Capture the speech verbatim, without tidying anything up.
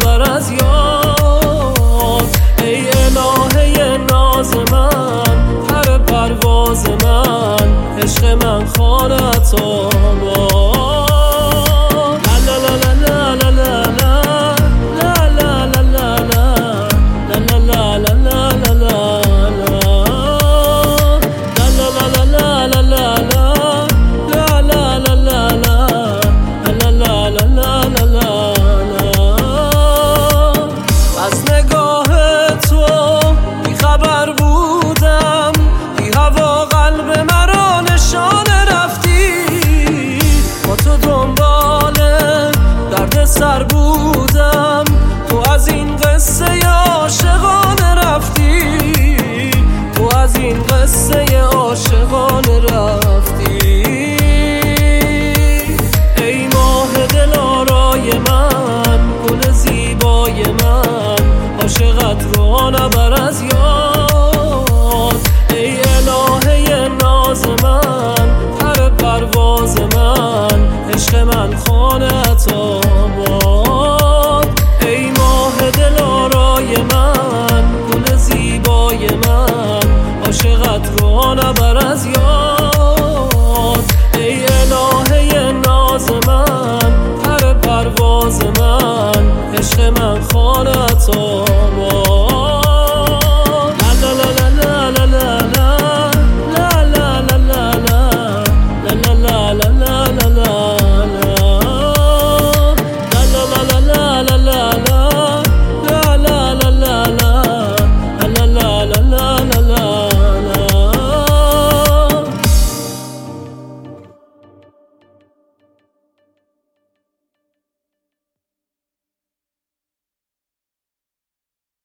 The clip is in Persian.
نبر از یاد. ای الهه ناز من، پر پرواز من، عشق من خانت آباد. لا لا لا لا لا لا لا لا لا لا لا لا لا لا لا سر بودم تو از این قصه عاشقانه رفتی، تو از این قصه عاشقانه رفتی. ای ماه دلارای من، گل زیبای من، عاشقت رو نبر از یاد.